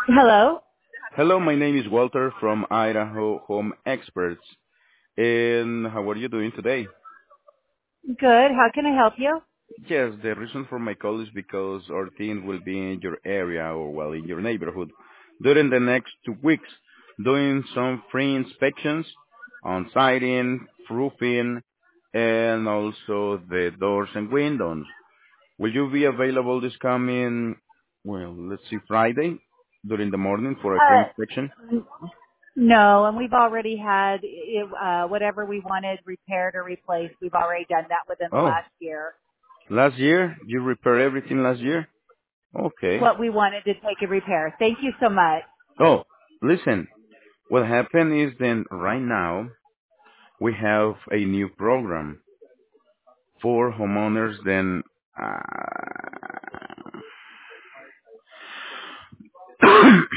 Hello. Hello, my name is Walter from Idaho Home Experts. And how are you doing today? Good. How can I help you? Yes, the reason for my call is because our team will be in your area or well in your neighborhood during the next 2 weeks doing some free inspections on siding, roofing, and also the doors and windows. Will you be available this coming, well, let's see, Friday during the morning for a free inspection? No, and we've already had whatever we wanted repaired or replaced. We've already done that within the Oh, last year. last year? You repair everything last year? Okay. What we wanted to take a repair. Thank you so much. Oh, listen. What happened is then right now we have a new program for homeowners then uh,